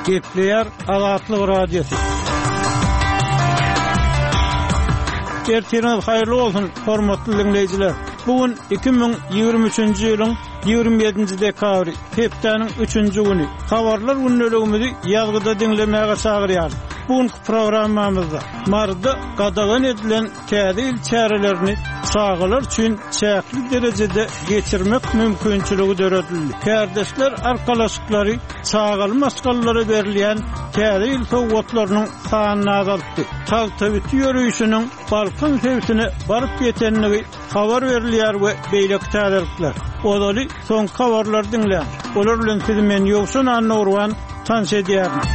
Gepleyer Azatlyk Radiosu. Ertiriniz hayırlı olsun, hormatly dinleyijiler. Bugün 2023-nji ýylyň 27-nji dekabry, hepdeniň 3-nji güni. Habarlar günnelegimizi ýazgyda dinlemäge çagyrýar. Bugünkü programmamyzda marda gadagan edilen täze il çärelerini çağılar üçin çäkli derejede geçirmek mümkinçiligi döredildi. Kardeşler arkalaşyklary çağıl maskallara berilýän täze il sowgatlarynyň sanyny azaltdy. Taltabit ýörüýüşiniň balkan sevsine baryp ýetenligi habar berilýär we beýleki täzelikler. Odaly soň habarlar dinleýän. Olar bilen sizi men ýoksan annorwan tanış edýärmi?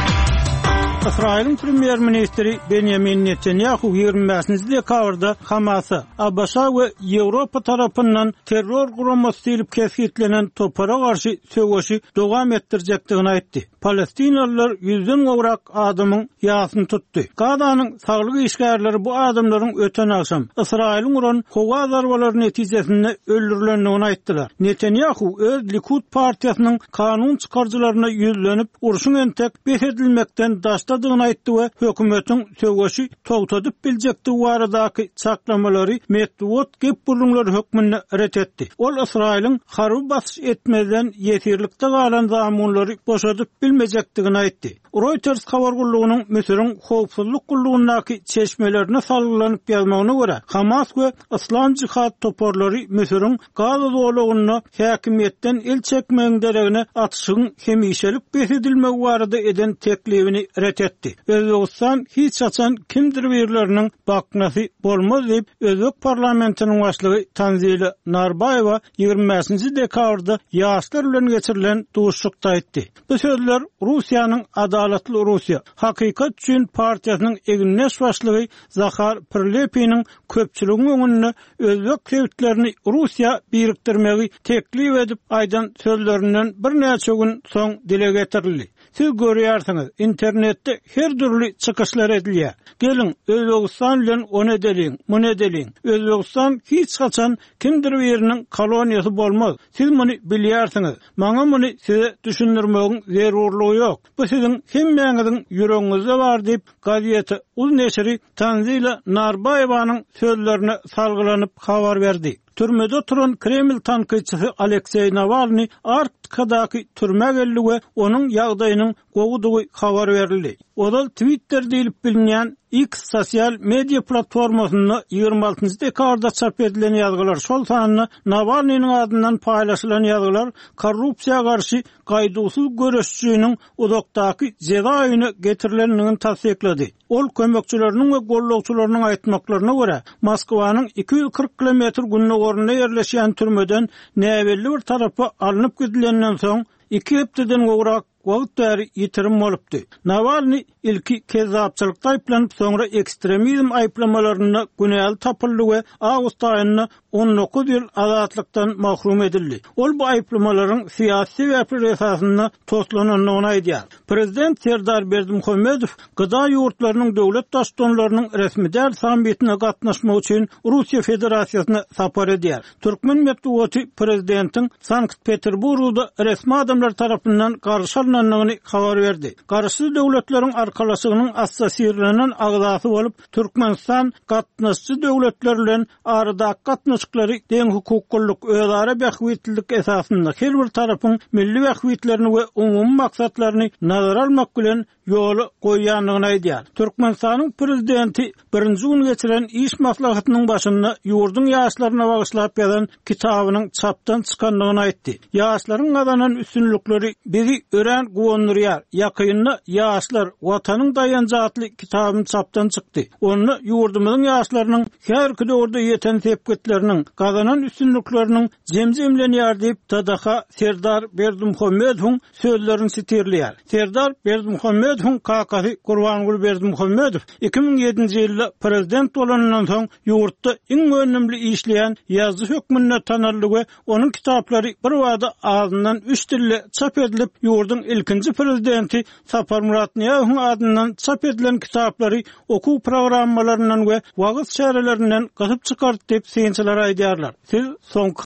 İsrail'in Premier Ministri Benjamin Netanyahu 25-nji dekabrda Hamas'a, Abbas'a we Ýewropa tarapyndan terror guramasy diýilip kesgitlenen topara garşy söwgeşi dowam etdirjekdigini aýtdy. Palestinalılar 100-den gowrak adamyň ýasyny tutdy. Gadanyň saglyk işgärleri bu adamlaryň öten akşam Israil'in uran howa zarbalary netijesinde öldürilendigini aýtdylar. Netanyahu öz Likud partiýasynyň kanun çykarjylaryna ýüzlenip urşun entek behedilmekden daştadygyny aýtdy we hökümetiň söwgeşi togtadyp biljekdigi baradaky çaklamalary metduat gep bulunlar hökmüne ret etdi. Ol Israil'in harby basyş etmeden ýetirlikde galan zamanlary boşadyp bilmejekdigini aýtdy. Reuters habar gullugynyň Misiriň howpsuzlyk gullugynyňky çeşmelerine salgylanyp ýazmagyna görä, Hamas we Islam Jihad toporlary Misiriň Gaza dowlatyny häkimiýetden el çekmegiň deregine atyşyň hemişelik behedilmegi barada eden teklifini ret etdi. Özbegistan hiç açan kimdir birleriniň baknasy bolmaz diýip Özbek parlamentiniň başlygy Tanzila Narbayewa 25-nji dekabrda ýaşlar bilen geçirilen duşlukda aýtdy. Bu sözler Russiýanyň Adalatly Russiýa Hakykat üçin partiýasynyň egilnes başlygy Zahar Prilepiniň köpçüligiň öňünde Özbek sewitlerini Russiýa birikdirmegi teklif edip aýdan sözlerinden bir näçe gün soň dile getirildi. Siz görýärsiňiz, internetde her türlü çykyşlar edilýär. Gelin, Özbegistan bilen onu edeliň, bunu edeliň. Özbegistan hiç haçan kimdir biriniň koloniýasy bolmaz. Siz muny bilýärsiňiz. Maňa muny size düşündirmegiň zerurlugy ýok. Bu siziň hemmeňiziň ýüregiňizde bar diýip gazeta Uz neşri Tanzila Narbayewanyň sözlerine salgylanyp habar berdi. Türmede oturan Kreml tanqidçisi Aleksey Navalny Arktikadaky türme geldi we onuň ýagdaýynyň gogudygy habar berildi. Odal Twitter diýilip bilinýän X sosial media platformasyna 26-njy dekabrda çap edilen ýazgylar şol sanyny Navalnyň adyndan paýlaşylan ýazgylar korrupsiýa garşy gaýdusuz görüşçüniň uzakdaky jezaýyny getirilendigini tasdiklady. Ol kömekçileriniň we gollagçylarynyň aýtmaklaryna görä, Moskwanyň 240 kilometr günlüğünde yerleşen türmeden näbelli bir tarapa alınıp gidilenden soň 2 hepdeden gowrak wagtary ýitirim bolupdy. Navalny ilki kezapçylykda aýplanyp soňra ekstremizm aýplamalaryna günäl tapyldy we awgust aýyna 19 ýyl azatlykdan mahrum edildi. Ol bu aýplamalaryň syýasy sebäpleri esasyna toslananyny aýdýar. Prezident Serdar Berdimuhammedow gyda ýurtlarynyň döwlet daşdanlarynyň resmi däl sammitine gatnaşmak üçin Russiýa Federasiýasyna sapar edýär. Türkmen medeniýeti prezidentiň Sankt-Peterburgda resmi adamlar tarapyndan garşy habar verdi. Garşy döwletleriň arkalaşygynyň assosiýerlenen agzasy bolup Türkmenistan gatnaşçy döwletler bilen arada gatnaşyklary deň hukuklyk özara bähwitlik esasynda her bir tarapyň milli bähwitlerini we umumy maksatlaryny nazara almak bilen ýoly goýýanlygyny aýdýar. Türkmenistanyň prezidenti birinji gün geçiren iş maslahatynyň başynda ýurdun ýaşlaryna bagyşlap ýazan kitabynyň çapdan çykanlygyny aýtdy. Ýaşlaryň gazanan üstünlükleri bizi ören guwandyrýar. Ýakynda ýaşlar watanyň daýanjatly kitabyny çapdan çykdy. Onu ýurdumyzyň ýaşlarynyň her kudurda ýeten sepgetleriniň gazanan üstünlükleriniň jemjemlenýär diýip Tadaha Serdar Berdimuhammedow sözlerini sitirlýär. Serdar Berdimuhammedow kakasy Gurbangul Berdimuhammedow 2007-nji ýylda prezident bolandan soň ýurtda iň önemli işleýän ýazgy hökmüne tanaldy we onuň kitaplary bir wada ağzyndan 3 dille çap edilip ýurdun ilkinji prezidenti Sapar Murat Niýazowyň adyndan çap edilen kitaplary okuw programmalaryndan we wagys şäherlerinden gasyp çykardy diýip synçylar aýdýarlar. Siz soňky